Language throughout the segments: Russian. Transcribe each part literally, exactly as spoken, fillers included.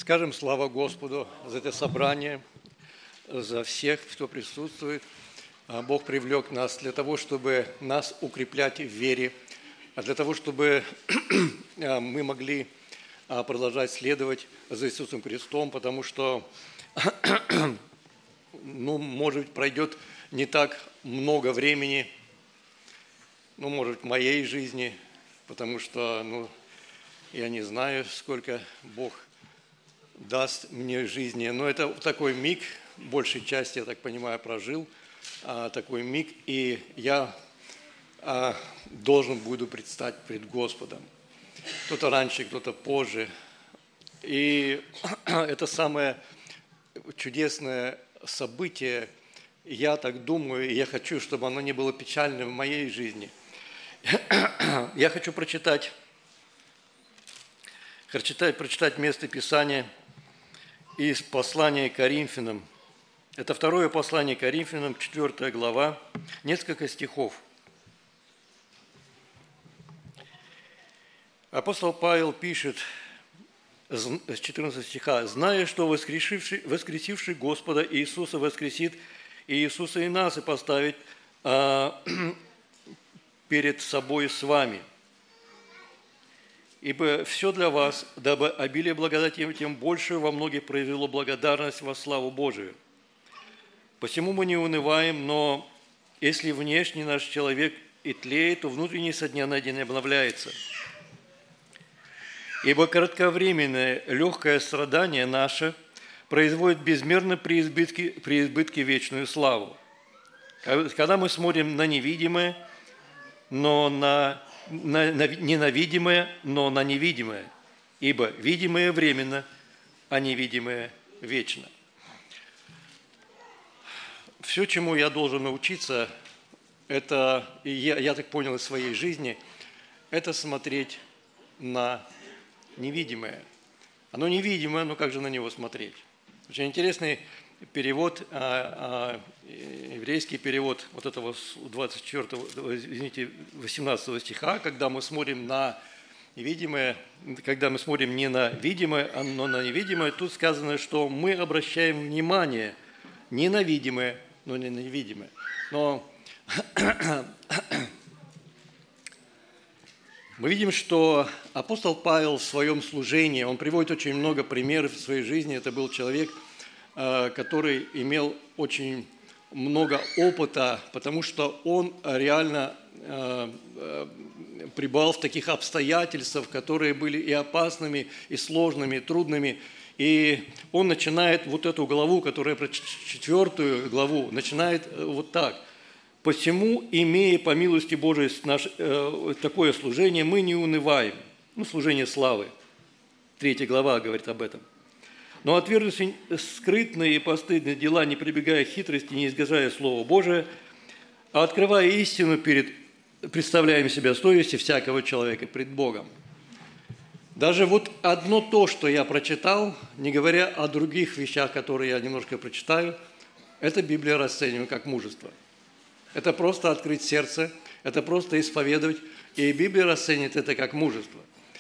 Скажем слава Господу за это собрание, за всех, кто присутствует. Бог привлек нас для того, чтобы нас укреплять в вере, для того, чтобы мы могли продолжать следовать за Иисусом Христом, потому что, ну, может быть, пройдет не так много времени, ну, может, в моей жизни, потому что, ну, я не знаю, сколько Бог даст мне жизни, но это такой миг, большей части, я так понимаю, прожил, а, такой миг, и я а, должен буду предстать пред Господом. Кто-то раньше, кто-то позже. И это самое чудесное событие, я так думаю, и я хочу, чтобы оно не было печальным в моей жизни. Я хочу прочитать, хочу прочитать место Писания из послания к Коринфянам. Это второе послание к Коринфянам, четвёртая глава, несколько стихов. Апостол Павел пишет с четырнадцатого стиха: «Зная, что воскресивший, воскресивший Господа Иисуса воскресит и Иисуса и нас и поставит а, перед собой с вами. Ибо все для вас, дабы обилие благодати тем больше во многих произвело благодарность во славу Божию. Посему мы не унываем, но если внешний наш человек и тлеет, то внутренний со дня на день обновляется. Ибо кратковременное легкое страдание наше производит безмерно при избытке, при избытке вечную славу. Когда мы смотрим на невидимое, но на, на, на не на видимое, но на невидимое, ибо видимое временно, а невидимое вечно». Все, чему я должен научиться, это, и я, я так понял из своей жизни, это смотреть на невидимое. Оно невидимое, но как же на него смотреть? Очень интересный перевод, а, а, еврейский перевод вот этого двадцать четвёртого, извините, восемнадцатого стиха, когда мы смотрим на невидимое, когда мы смотрим не на видимое, но на невидимое, тут сказано, что мы обращаем внимание не на видимое, но не на невидимое. Но мы видим, что апостол Павел в своем служении, он приводит очень много примеров в своей жизни. Это был человек, который имел очень много опыта, потому что он реально пребывал в таких обстоятельствах, которые были и опасными, и сложными, и трудными. И он начинает вот эту главу, которая про четвертую главу, начинает вот так. «Посему, имея по милости Божией наше, э, такое служение, мы не унываем». Ну, служение славы. Третья глава говорит об этом. «Но отвергнув скрытные и постыдные дела, не прибегая к хитрости, не искажая Слово Божие, а открывая истину, перед, представляем себя совести всякого человека пред Богом». Даже вот одно то, что я прочитал, не говоря о других вещах, которые я немножко прочитаю, это Библия расценивает как мужество. Это просто открыть сердце, это просто исповедовать, и Библия расценивает это как мужество.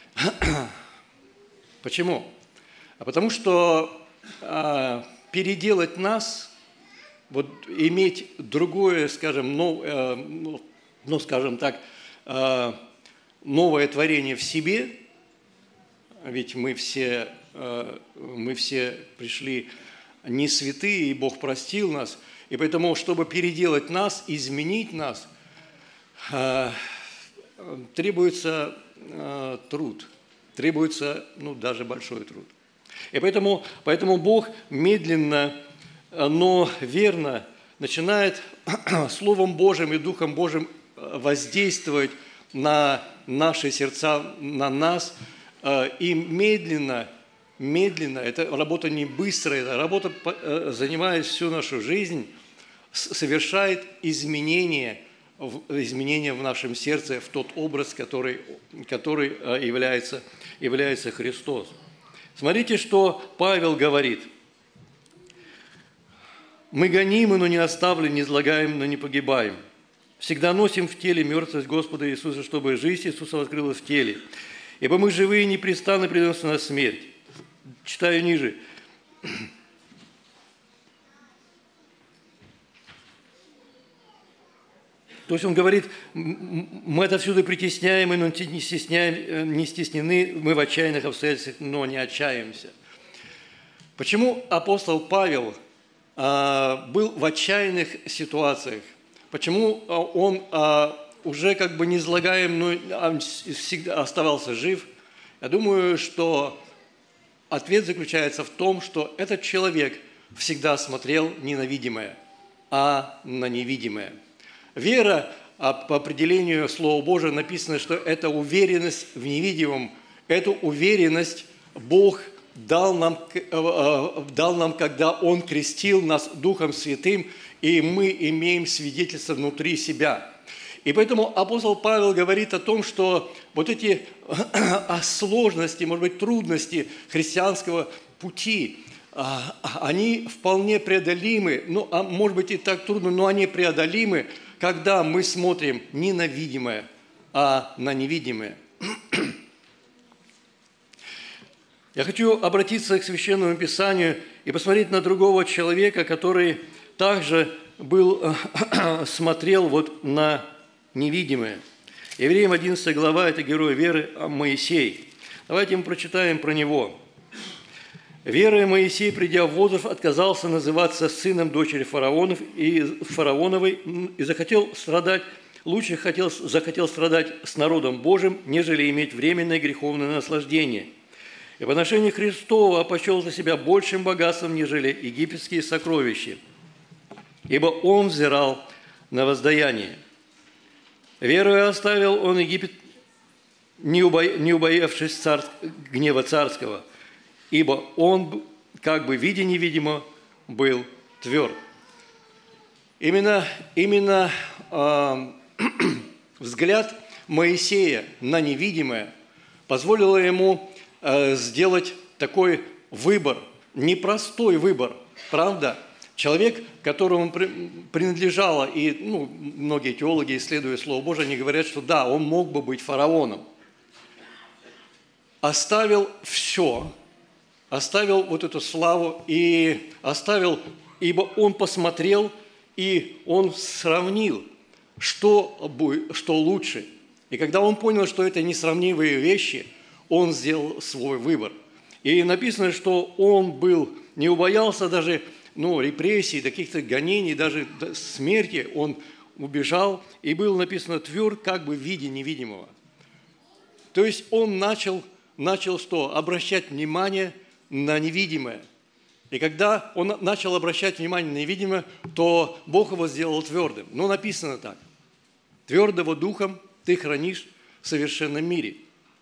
Почему? А потому что а, переделать нас, вот иметь другое, скажем, нов, э, ну, ну, скажем так, э, новое творение в себе, ведь мы все, э, мы все пришли не святые, и Бог простил нас, и поэтому, чтобы переделать нас, изменить нас, э, требуется э, труд, требуется, ну, даже большой труд. И поэтому, поэтому Бог медленно, но верно начинает Словом Божьим и Духом Божьим воздействовать на наши сердца, на нас, и медленно, медленно, это работа не быстрая, это работа, занимает всю нашу жизнь, совершает изменения, изменения в нашем сердце, в тот образ, который, который является, является Христос. Смотрите, что Павел говорит. «Мы гонимы, но не оставлены, не излагаем, но не погибаем. Всегда носим в теле мертвость Господа Иисуса, чтобы жизнь Иисуса открылась в теле. Ибо мы живые непрестанно предаемся на смерть. читаю ниже. То есть он говорит, мы отовсюду притесняемы, но не, стесняем, не стеснены, мы в отчаянных обстоятельствах, но не отчаиваемся. Почему апостол Павел а, был в отчаянных ситуациях? Почему он а, уже как бы не излагаем, но всегда оставался жив? Я думаю, что ответ заключается в том, что этот человек всегда смотрел не на видимое, а на невидимое. Вера, по определению Слова Божия, написано, что это уверенность в невидимом. Эту уверенность Бог дал нам, дал нам, когда Он крестил нас Духом Святым, и мы имеем свидетельство внутри себя. И поэтому апостол Павел говорит о том, что вот эти сложности, может быть, трудности христианского пути, они вполне преодолимы, ну, а может быть и так трудно, но они преодолимы, когда мы смотрим не на видимое, а на невидимое. Я хочу обратиться к Священному Писанию и посмотреть на другого человека, который также был, смотрел вот на невидимое. Евреям одиннадцатая глава – это герой веры Моисей. Давайте мы прочитаем про него. «Верой Моисей, придя в возраст, отказался называться сыном дочери фараонов и фараоновой и захотел страдать, лучше хотел, захотел страдать с народом Божьим, нежели иметь временное греховное наслаждение. И по отношению Христова почел за себя большим богатством, нежели египетские сокровища, ибо он взирал на воздаяние. Верою оставил он Египет, не убоявшись царь, гнева царского, ибо он, как бы видя невидимо, был тверд». Именно, именно э, взгляд Моисея на невидимое позволило ему э, сделать такой выбор, непростой выбор, правда? Человек, которому принадлежало, и ну, многие теологи, исследуя Слово Божие, они говорят, что да, он мог бы быть фараоном. Оставил все, оставил вот эту славу и оставил, ибо он посмотрел и он сравнил, что, что лучше. И когда он понял, что это несравнимые вещи, он сделал свой выбор. И написано, что он был, не убоялся даже ну, репрессий, каких-то гонений, даже смерти. Он убежал и был, написано, тверд, как бы в виде невидимого. То есть он начал, начал что? Обращать внимание на невидимое. И когда он начал обращать внимание на невидимое, то Бог его сделал твердым. Но написано так. «Твердого духом ты хранишь в совершенном мире,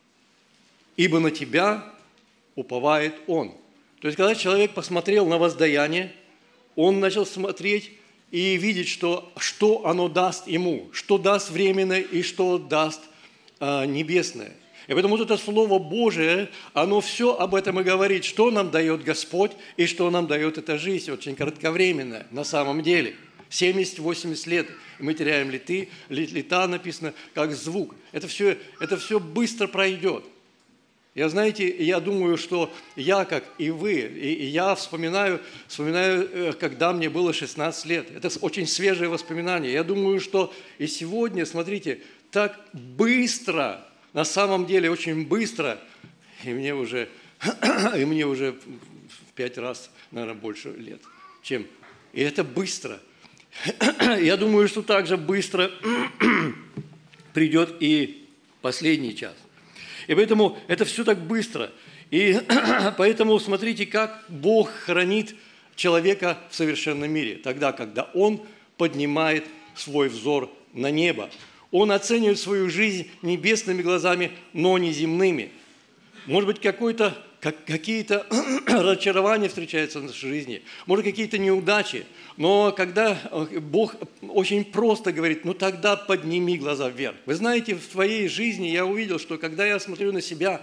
ибо на тебя уповает Он». То есть, когда человек посмотрел на воздаяние, он начал смотреть и видеть, что, что оно даст ему, что даст временное и что даст а, небесное. И поэтому вот это Слово Божие, оно все об этом и говорит, что нам дает Господь и что нам дает эта жизнь, очень кратковременная на самом деле. семьдесят-восемьдесят лет, и мы теряем леты, лета написано, как звук. Это все, это все быстро пройдет. Я, знаете, я думаю, что я, как и вы, и я вспоминаю, вспоминаю, когда мне было шестнадцать лет. Это очень свежее воспоминание. Я думаю, что и сегодня, смотрите, так быстро, на самом деле очень быстро, и мне уже, и мне уже в пять раз, наверное, больше лет, чем... И это быстро. Я думаю, что также быстро придет и последний час. И поэтому это все так быстро. И поэтому смотрите, как Бог хранит человека в совершенном мире. Тогда, когда Он поднимает свой взор на небо. Он оценивает свою жизнь небесными глазами, но не земными. Может быть, какой-то, как, какие-то разочарования встречаются в нашей жизни, может, какие-то неудачи. Но когда Бог очень просто говорит, ну тогда подними глаза вверх. Вы знаете, в своей жизни я увидел, что когда я смотрю на себя,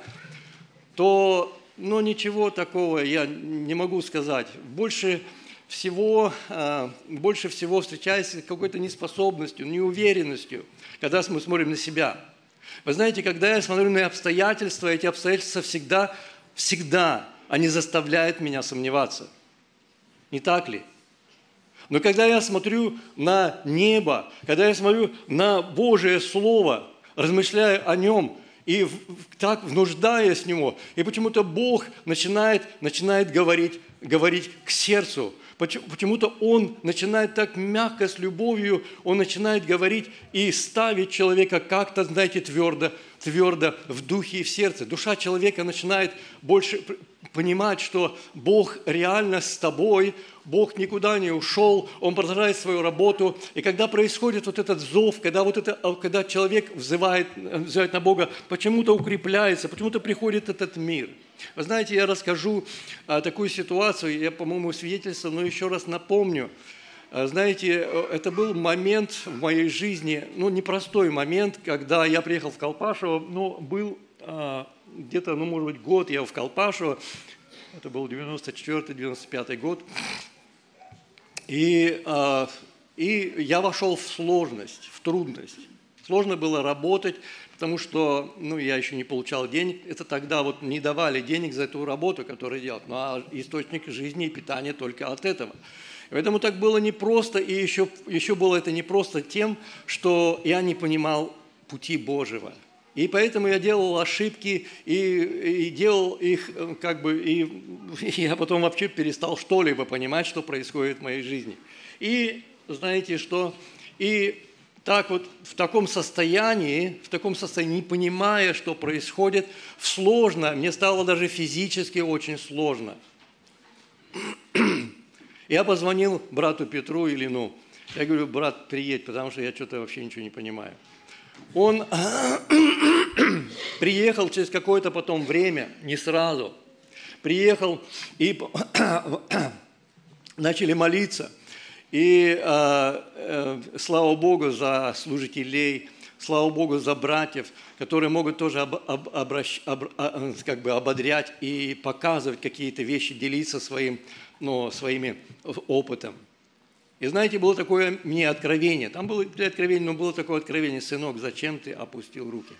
то ну, ничего такого я не могу сказать. Больше всего, больше всего встречаюсь с какой-то неспособностью, неуверенностью, когда мы смотрим на себя. Вы знаете, когда я смотрю на обстоятельства, эти обстоятельства всегда, всегда они заставляют меня сомневаться. Не так ли? Но когда я смотрю на небо, когда я смотрю на Божие Слово, размышляю о нем и так внуждаясь в него, и почему-то Бог начинает, начинает говорить, говорить к сердцу. Почему-то Он начинает так мягко, с любовью, Он начинает говорить и ставить человека как-то, знаете, твердо, твердо в духе и в сердце. Душа человека начинает больше понимать, что Бог реально с тобой, Бог никуда не ушел, Он продолжает свою работу. И когда происходит вот этот зов, когда, вот это, когда человек взывает, взывает на Бога, почему-то укрепляется, почему-то приходит этот мир. Вы знаете, я расскажу а, такую ситуацию, я, по-моему, свидетельствовал, но еще раз напомню. А, знаете, это был момент в моей жизни, ну, непростой момент, когда я приехал в Колпашево, но был а, где-то, ну, может быть, год я в Колпашево, это был девяносто четвёртый — девяносто пятый год, и, а, и я вошел в сложность, в трудность. Сложно было работать, потому что, ну, я еще не получал денег. Это тогда вот не давали денег за эту работу, которую делал. Ну, а источник жизни и питания только от этого. И поэтому так было непросто, и еще, еще было это непросто тем, что я не понимал пути Божьего. И поэтому я делал ошибки и, и делал их, как бы, и, и я потом вообще перестал что-либо понимать, что происходит в моей жизни. И знаете что? И так вот в таком состоянии, в таком состоянии, не понимая, что происходит, сложно, мне стало даже физически очень сложно. Я позвонил брату Петру Ильину. Я говорю: брат, приедь, потому что я что-то вообще ничего не понимаю. Он приехал через какое-то потом время, не сразу, приехал и начали молиться. И э, э, слава Богу за служителей, слава Богу за братьев, которые могут тоже об, об, обращ, об, как бы ободрять и показывать какие-то вещи, делиться своим, ну, своими опытом. И знаете, было такое мне откровение. Там было откровение, но было такое откровение: сынок, зачем ты опустил руки?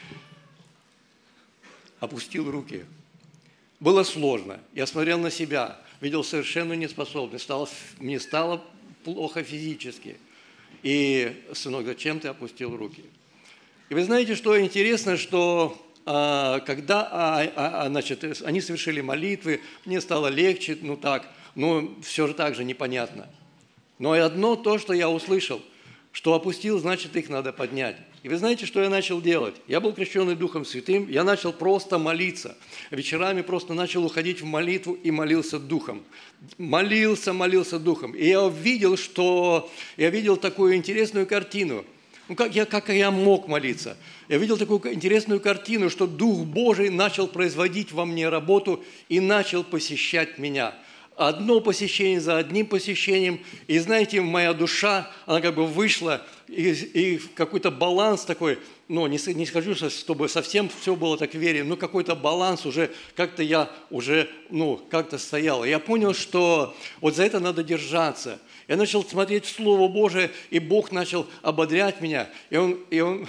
Опустил руки. Было сложно. Я смотрел на себя, видел совершенную неспособность. Стало, мне стало плохо физически. И, сынок, зачем ты опустил руки? И вы знаете, что интересно, что а, когда а, а, значит, они совершили молитвы, мне стало легче, ну так, но все же так же непонятно. Но и одно то, что я услышал, что опустил, значит, их надо поднять. И вы знаете, что я начал делать? Я был крещенный Духом Святым, я начал просто молиться. Вечерами просто начал уходить в молитву и молился Духом. Молился, молился Духом. И я видел, что... Я видел такую интересную картину. Ну, как я, как я мог молиться? Я видел такую интересную картину, что Дух Божий начал производить во мне работу и начал посещать меня. Одно посещение за одним посещением. И знаете, моя душа, она как бы вышла, и, и какой-то баланс такой, ну, не, не скажу, чтобы совсем все было так в вере, но какой-то баланс уже, как-то я уже, ну, как-то стоял. Я понял, что вот за это надо держаться. Я начал смотреть в Слово Божие, и Бог начал ободрять меня. И Он, и он,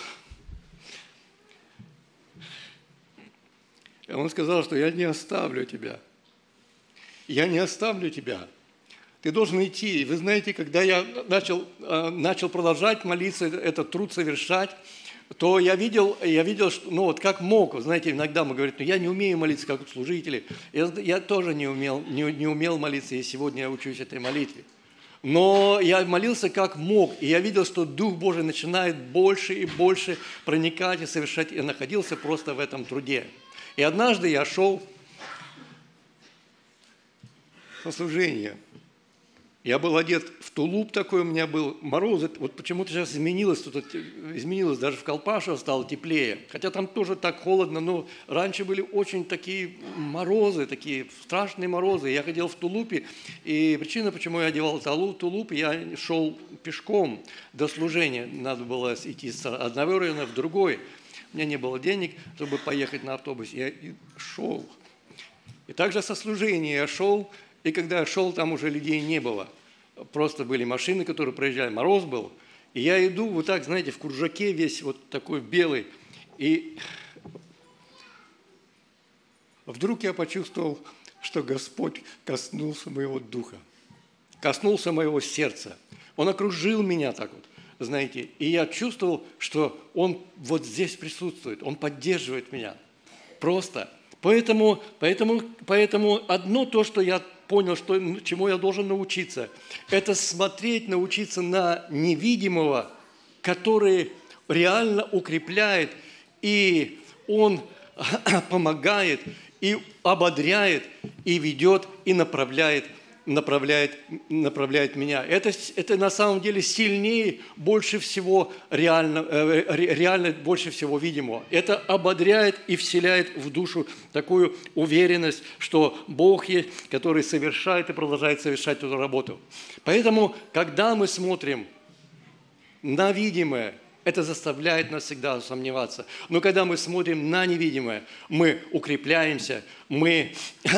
и он сказал, что я не оставлю тебя. Я не оставлю тебя. Ты должен идти. И вы знаете, когда я начал, начал продолжать молиться, этот труд совершать, то я видел, я видел, что, ну вот как мог, знаете, иногда мы говорим, ну я не умею молиться, как служители. Я, я тоже не умел, не, не умел молиться, и сегодня я учусь этой молитве. Но я молился как мог, и я видел, что Дух Божий начинает больше и больше проникать и совершать. Я находился просто в этом труде. И однажды я шел на служение. Я был одет в тулуп такой, у меня был мороз. Вот почему-то сейчас изменилось, тут изменилось, даже в Колпашево стало теплее. Хотя там тоже так холодно, но раньше были очень такие морозы, такие страшные морозы. Я ходил в тулупе, и причина, почему я одевал тулуп, я шел пешком до служения. Надо было идти с одного района в другой. У меня не было денег, чтобы поехать на автобусе. Я шел. И также со служения я шел. И когда я шел, там уже людей не было. Просто были машины, которые проезжали. Мороз был. И я иду вот так, знаете, в кружаке весь вот такой белый. И вдруг я почувствовал, что Господь коснулся моего духа, коснулся моего сердца. Он окружил меня так вот, знаете, и я чувствовал, что Он вот здесь присутствует, Он поддерживает меня. Просто. Поэтому, поэтому, поэтому одно то, что я понял, что, чему я должен научиться, это смотреть, научиться на невидимого, который реально укрепляет, и Он помогает, и ободряет, и ведет, и направляет, направляет, направляет меня. Это, это на самом деле сильнее, больше всего реально, реально больше всего видимого. Это ободряет и вселяет в душу такую уверенность, что Бог есть, который совершает и продолжает совершать эту работу. Поэтому, когда мы смотрим на видимое, это заставляет нас всегда сомневаться. Но когда мы смотрим на невидимое, мы укрепляемся, мы,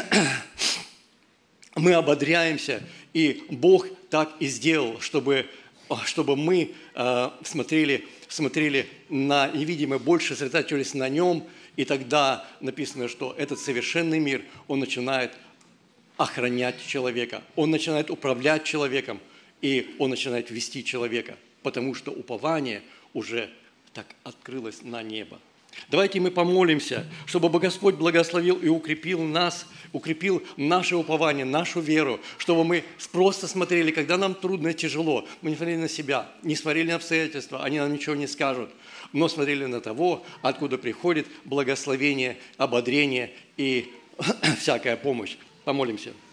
мы ободряемся. И Бог так и сделал, чтобы, чтобы мы э, смотрели, смотрели на невидимое, больше сосредотачивались на нем. И тогда написано, что этот совершенный мир, он начинает охранять человека, он начинает управлять человеком, и он начинает вести человека, потому что упование уже так открылось на небо. Давайте мы помолимся, чтобы Господь благословил и укрепил нас, укрепил наше упование, нашу веру, чтобы мы просто смотрели, когда нам трудно и тяжело, мы не смотрели на себя, не смотрели на обстоятельства, они нам ничего не скажут, но смотрели на того, откуда приходит благословение, ободрение и всякая помощь. Помолимся.